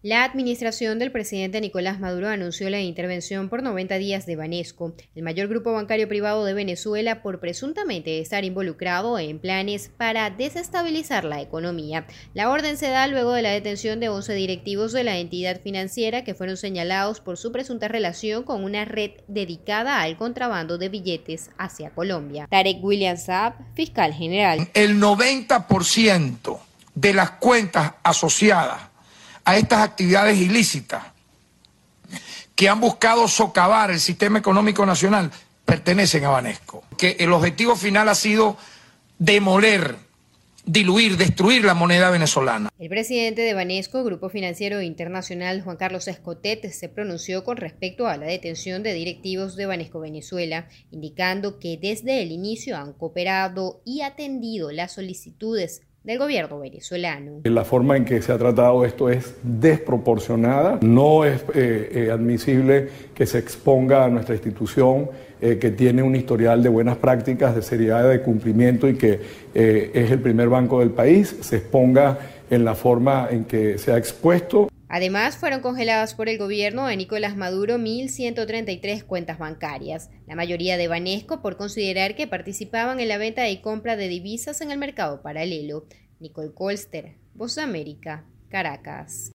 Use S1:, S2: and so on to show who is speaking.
S1: La administración del presidente Nicolás Maduro anunció la intervención por 90 días de Banesco, el mayor grupo bancario privado de Venezuela, por presuntamente estar involucrado en planes para desestabilizar la economía. La orden se da luego de la detención de 11 directivos de la entidad financiera que fueron señalados por su presunta relación con una red dedicada al contrabando de billetes hacia Colombia. Tarek William Saab, fiscal general.
S2: El 90% de las cuentas asociadas a estas actividades ilícitas que han buscado socavar el sistema económico nacional pertenecen a Banesco. Que el objetivo final ha sido demoler, diluir, destruir la moneda venezolana.
S1: El presidente de Banesco, Grupo Financiero Internacional, Juan Carlos Escotet, se pronunció con respecto a la detención de directivos de Banesco Venezuela, indicando que desde el inicio han cooperado y atendido las solicitudes del gobierno venezolano.
S3: La forma en que se ha tratado esto es desproporcionada. No es admisible que se exponga a nuestra institución, que tiene un historial de buenas prácticas, de seriedad, de cumplimiento y que es el primer banco del país, se exponga en la forma en que se ha expuesto.
S1: Además, fueron congeladas por el gobierno de Nicolás Maduro 1.133 cuentas bancarias, la mayoría de Banesco por considerar que participaban en la venta y compra de divisas en el mercado paralelo. Nicole Colster, Voz de América, Caracas.